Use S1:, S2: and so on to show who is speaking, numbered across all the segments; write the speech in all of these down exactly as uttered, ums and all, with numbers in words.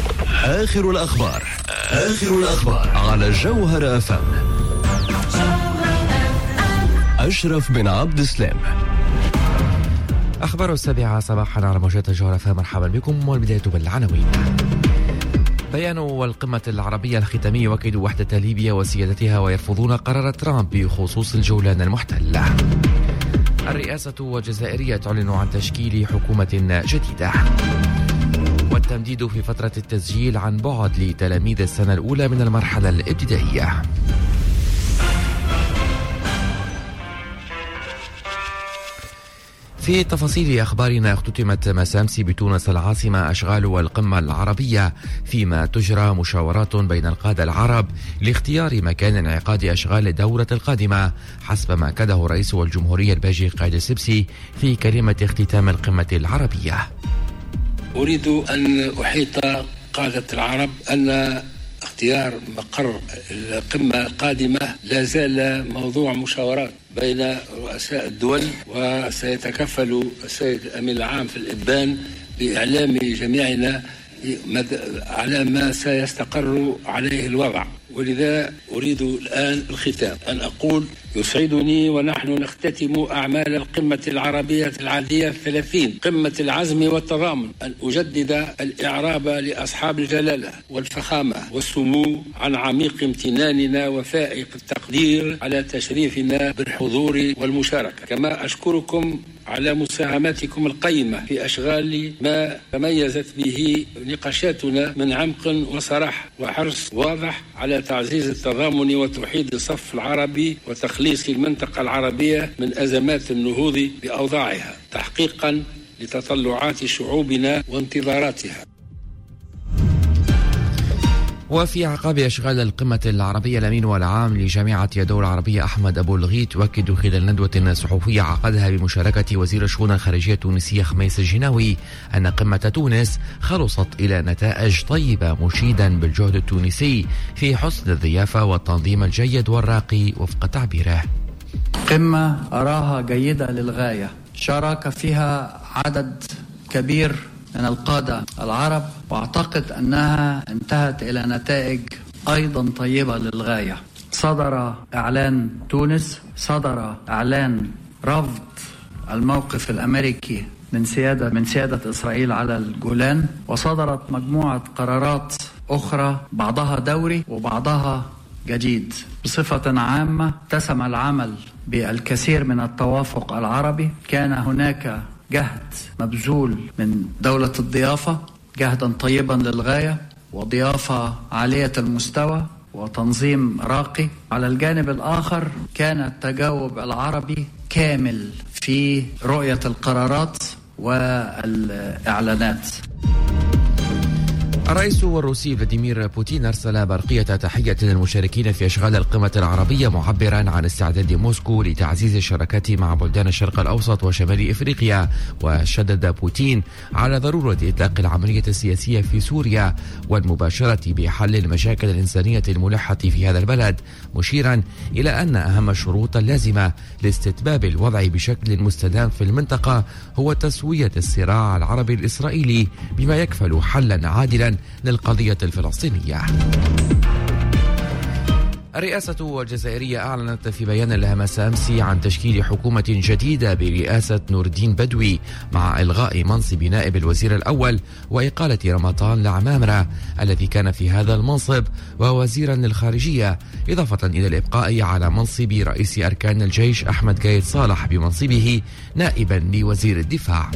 S1: آخر الأخبار آخر الأخبار على جوهر أف أم. أشرف بن عبد السلام.
S2: أخبار السابعة صباحا على موجات جوهر أف أم. مرحبا بكم، والبداية بالعناوين. بيان والقمة العربية الختامية يؤكد وحدة ليبيا وسيادتها ويرفضون قرار ترامب بخصوص الجولان المحتل. الرئاسة الجزائرية تعلن عن تشكيل حكومة جديدة. والتمديد في فترة التسجيل عن بعد لتلاميذ السنة الأولى من المرحلة الابتدائية. في تفاصيل أخبارنا، اختتمت مسامسي بتونس العاصمة أشغال والقمة العربية، فيما تجرى مشاورات بين القادة العرب لاختيار مكان انعقاد أشغال الدورة القادمة، حسب ما أكده رئيس الجمهورية الباجي قايد السبسي في كلمة اختتام القمة العربية.
S3: أريد أن أحيط قادة العرب أن اختيار مقر القمة القادمة لا زال موضوع مشاورات بين رؤساء الدول، وسيتكفل السيد الأمين العام في الإبان بإعلام جميعنا على ما سيستقر عليه الوضع. ولذا أريد الآن الختام أن أقول يسعدني ونحن نختتم أعمال القمة العربية العادية الثلاثين، قمة العزم والتضامن، أن أجدد الإعراب لأصحاب الجلالة والفخامة والسمو عن عميق امتناننا وفائق التقدير على تشريفنا بالحضور والمشاركة. كما أشكركم على مساهماتكم القيمة في أشغال ما تميزت به نقاشاتنا من عمق وصراحة وحرص واضح على تعزيز التضامن وتوحيد الصف العربي وتخليص المنطقة العربية من أزمات النهوض بأوضاعها، تحقيقا لتطلعات شعوبنا وانتظاراتها.
S2: وفي عقاب أشغال القمة العربية، الأمين والعام لجامعة يدور العربية أحمد أبو الغيط يؤكد خلال ندوة صحفية عقدها بمشاركة وزير الشؤون الخارجية التونسية خميس الجناوي أن قمة تونس خلصت إلى نتائج طيبة، مشيدا بالجهد التونسي في حسن الضيافة والتنظيم الجيد والراقي وفق تعبيره.
S4: قمة أراها جيدة للغاية، شارك فيها عدد كبير من القادة العرب، وأعتقد أنها انتهت إلى نتائج أيضا طيبة للغاية. صدر إعلان تونس، صدر إعلان رفض الموقف الأمريكي من سيادة من سيادة إسرائيل على الجولان، وصدرت مجموعة قرارات أخرى بعضها دوري وبعضها جديد. بصفة عامة اتسم العمل بالكثير من التوافق العربي، كان هناك جهد مبذول من دولة الضيافة، جهدا طيبا للغاية وضيافة عالية المستوى وتنظيم راقي. على الجانب الآخر كان التجاوب العربي كامل في رؤية القرارات والإعلانات.
S2: الرئيس الروسي فلاديمير بوتين أرسل برقية تحية للمشاركين في أشغال القمة العربية، معبرا عن استعداد موسكو لتعزيز الشراكات مع بلدان الشرق الأوسط وشمال إفريقيا. وشدد بوتين على ضرورة إطلاق العملية السياسية في سوريا والمباشرة بحل المشاكل الإنسانية الملحة في هذا البلد، مشيرا إلى أن أهم الشروط اللازمة لاستتباب الوضع بشكل مستدام في المنطقة هو تسوية الصراع العربي الإسرائيلي بما يكفل حلا عادلا للقضية الفلسطينية. الرئاسة الجزائرية أعلنت في بيان لها مساء أمس عن تشكيل حكومة جديدة برئاسة نور الدين بدوي، مع إلغاء منصب نائب الوزير الأول وإقالة رمضان العمامرة الذي كان في هذا المنصب ووزيرا للخارجية، إضافة إلى الإبقاء على منصب رئيس أركان الجيش أحمد قايد صالح بمنصبه نائبا لوزير الدفاع.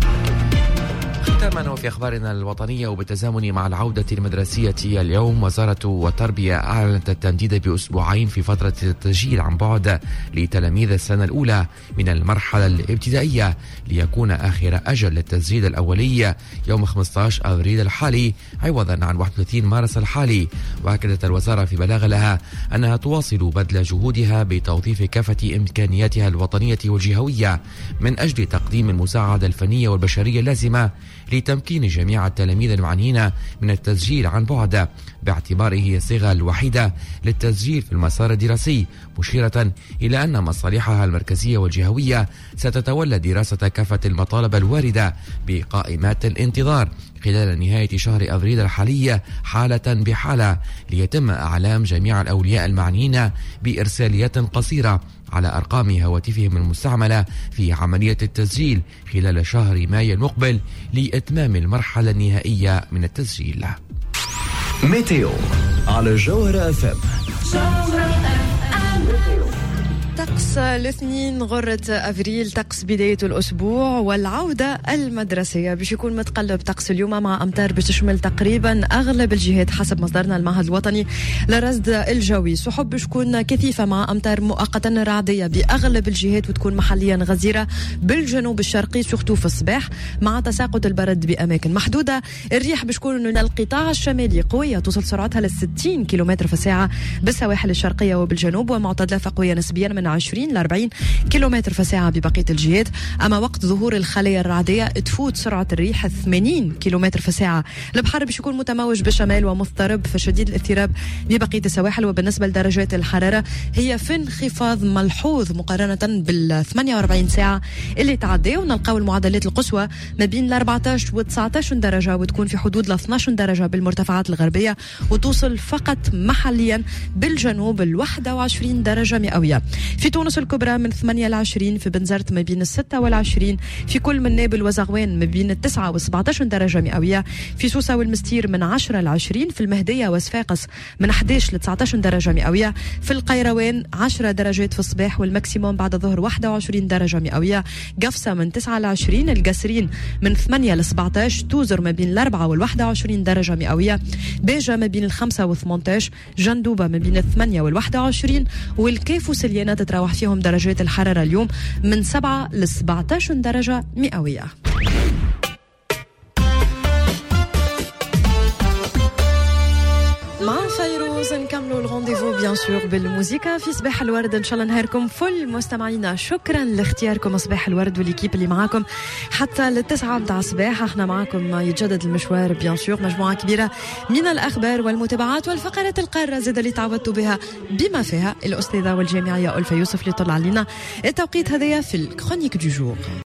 S2: ختاما وفي أخبارنا الوطنية، وبالتزامن مع العودة المدرسية اليوم، وزارة التربية أعلنت التمديد بأسبوعين في فترة التسجيل عن بعد لتلاميذ السنة الأولى من المرحلة الابتدائية، ليكون آخر أجل للتسجيل الأولي يوم خمسة عشر أبريل الحالي عوضا عن واحد وثلاثين مارس الحالي. وأكدت الوزارة في بلاغ لها أنها تواصل بذل جهودها بتوظيف كافة إمكانياتها الوطنية والجهوية من أجل تقديم المساعدة الفنية والبشرية اللازمة لتمكين جميع التلاميذ المعنيين من التسجيل عن بعد، باعتباره الصيغة الوحيدة للتسجيل في المسار الدراسي، مشيرة إلى أن مصالحها المركزية والجهوية ستتولى دراسة كافة المطالب الواردة بقائمات الانتظار خلال نهاية شهر أبريل الحالي حالة بحالة، ليتم إعلام جميع الأولياء المعنيين بإرساليات قصيرة على أرقام هواتفهم المستعملة في عملية التسجيل خلال شهر مايو المقبل لإتمام المرحلة النهائية من التسجيل.
S1: ميتيو على جوهرة اف ام.
S5: طقس الاثنين غرة أفريل، طقس بداية الأسبوع والعودة المدرسية باش يكون متقلب طقس اليوم مع أمطار بتشمل تقريبا أغلب الجهات حسب مصدرنا المعهد الوطني للرصد الجوي. سحب باش تكون كثيفة مع أمطار مؤقتا رعدية بأغلب الجهات وتكون محليا غزيرة بالجنوب الشرقي سورتو في الصباح مع تساقط البرد بأماكن محدودة. الريح باش تكون من القطاع الشمالي قوية توصل سرعتها ل ستين كيلومتر في الساعة بالسواحل الشرقية وبالجنوب، ومعتدلة فقوية نسبيا من عشرين ل أربعين كيلومتر في الساعة ببقية الجهات. أما وقت ظهور الخلايا الرعدية تفوت سرعة الريح ثمانين كيلومتر في الساعة. البحر باش يكون متموج بالشمال ومضطرب فشديد الاضطراب ببقية السواحل. وبالنسبة لدرجات الحرارة هي في انخفاض ملحوظ مقارنة بال ثمانية وأربعين ساعة اللي تعدوا، ونلقاو المعدلات القصوى ما بين ال أربعة عشر و تسعة عشر درجة وتكون في حدود ل اثناش درجة بالمرتفعات الغربية، وتوصل فقط محليا بالجنوب ال واحد وعشرين درجة مئوية. في تونس الكبرى من ثمانية ل عشرين، في بنزرت ما بين الستة والعشرين، في كل من نابل وزغوان ما بين التسعة وسبعة عشر درجة مئوية، في سوسة والمستير من عشرة ل عشرين، في المهدية وصفاقس من أحد عشر ل تسعة عشر درجة مئوية، في القيروان عشرة درجات في الصباح والماكسيموم بعد الظهر واحد وعشرين درجة مئوية، قفصة من تسعة ل عشرين، القسرين من ثمانية ل سبعة عشر، توزر ما بين الأربعة والواحد وعشرين درجة مئوية، باجة ما بين الخمسة وثمانية عشر، جندوبة ما بين الثمانية والواحد وعشرين، والكيف وسليانة تتراوح فيهم درجات الحرارة اليوم من سبعة ل سبعة عشر درجة مئوية. مع فيروز نكملوا الرونديفو بيان سور بالموسيقى في صباح الورد. ان شاء الله نهاركم فل مستمعينا. شكرا لاختياركم صباح الورد والليكيب اللي معاكم حتى للتسعة متاع الصباح. احنا معاكم يتجدد المشوار بيان سور، مجموعة كبيرة من الاخبار والمتابعات والفقرات القارة زاد اللي تعودتوا بها بما فيها الاستاذة والجامعية ألفة يوسف اللي طلع علينا التوقيت هذايا في الكرونيك دو جور.